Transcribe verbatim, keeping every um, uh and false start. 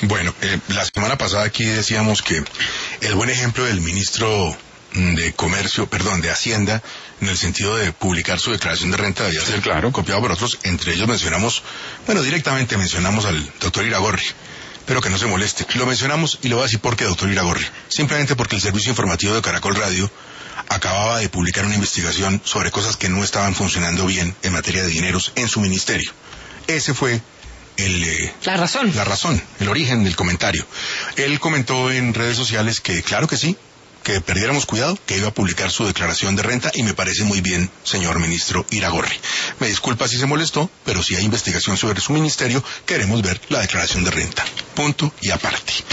Bueno, eh, la semana pasada aquí decíamos que el buen ejemplo del ministro de Comercio, perdón, de Hacienda, en el sentido de publicar su declaración de renta debía ser Claro. copiado por otros. Entre ellos mencionamos, bueno, directamente mencionamos al doctor Iragorri, pero que no se moleste. Lo mencionamos y le voy a decir por qué, doctor Iragorri. Simplemente porque el servicio informativo de Caracol Radio acababa de publicar una investigación sobre cosas que no estaban funcionando bien en materia de dineros en su ministerio. Ese fue el, eh, La razón. la razón, el origen del comentario. Él comentó en redes sociales que claro que sí, que perdiéramos cuidado, que iba a publicar su declaración de renta, y me parece muy bien, señor ministro Iragorri. Me disculpa si se molestó, pero si hay investigación sobre su ministerio, queremos ver la declaración de renta. Punto y aparte.